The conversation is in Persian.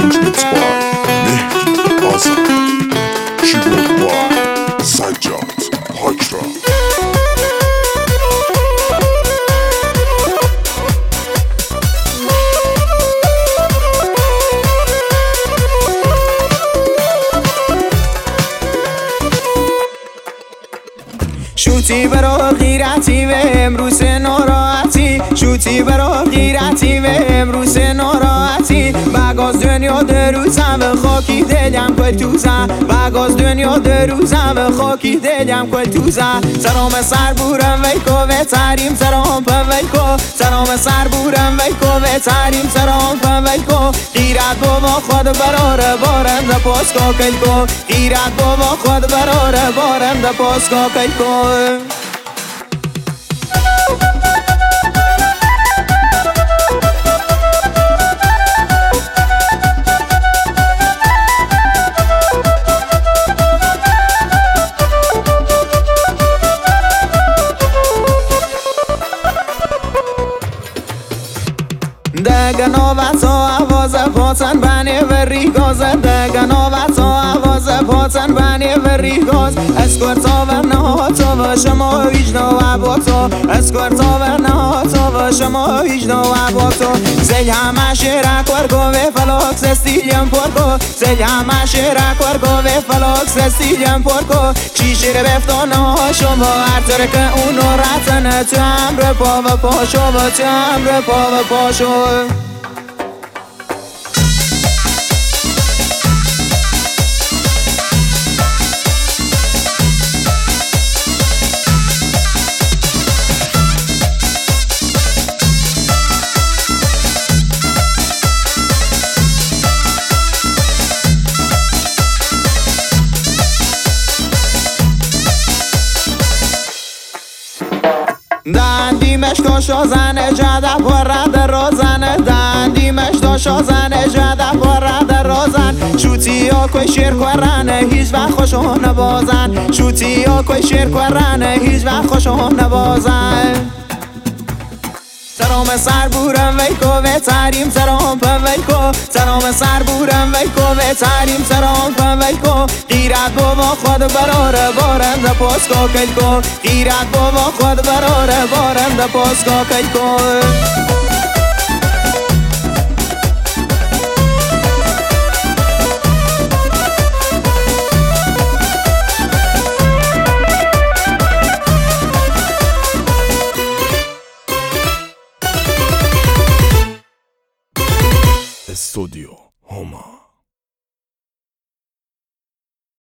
Arrangements by Mehdi Azam. Keyboard by Sajjad Hajra. شوتی برا غیرتی و امروز ناراحتی، شوتی برا غیرتی و امروز ناراحتی. بگاز دنیا دروزم و خاکی دلم کل توزم، بگاز دنیا دروزم و خاکی دلم کل توزم. سرام سر بورم وی کو و تریم سرام پا وی کو، سرام سر بورم وی کو و تریم سرام پا وی کو. غیرت بابا خود براره بارند پاس کا کل کو، غیرت بابا خود براره بارند پاس کا کل کو. دگنا و تا آواز پاتن بنی و ریگاز، دگنا و تا آواز پاتن بنی و ریگاز. اسکرتا و نهاتا و شما ویجنا و باتا، اسکرتا و نهاتا و شما ویجنا و باتا. زل همه شیرک ورگو و فلاکس استیلیم پرکو، زل همه شیرک ورگو و فلاکس استیلیم پرکو. چی شیر بفتانه ها شما هر طور که اونو رتنه تو امر پا و پاشو و تو امر پا و پاشو. دندیمش داشا زنه جده پرد رازنه، دندیمش داشا زنه جده پرد رازن. شوتی ها کوی شیر کرنه هیچ وقت خوشو نبازن، شوتی ها کوی شیر کرنه هیچ وقت خوشو نبازن. سرام سر بورم وی کو و تریم سرام پا وی کو، سرام سر بورم وی کو و تریم سرام پا وی کو. غیرت بابا خود براره بارند پاس کا کل کو، غیرت بابا خود براره بارند پاس کا کل کو. Studio Homa.